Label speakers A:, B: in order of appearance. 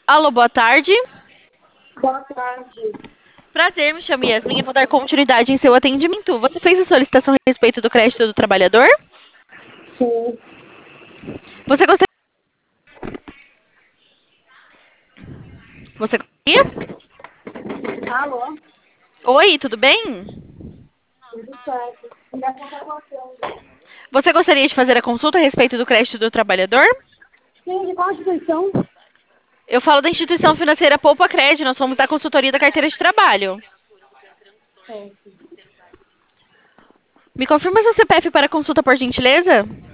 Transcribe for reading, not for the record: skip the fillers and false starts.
A: Alô, boa tarde.
B: Boa tarde.
A: Prazer, me chamo Yasmin e vou dar continuidade em seu atendimento. Você fez a solicitação a respeito do crédito do trabalhador?
B: Sim.
A: Você gostaria? Você gostaria?
B: Alô?
A: Oi, tudo bem?
B: Tudo certo. Minha conta.
A: Você gostaria de fazer a consulta a respeito do crédito do trabalhador?
B: Sim, de qual instituição?
A: Eu falo da instituição financeira Poupa Crédito, nós somos da consultoria da carteira de trabalho.
B: Certo.
A: Me confirma seu CPF para consulta, por gentileza?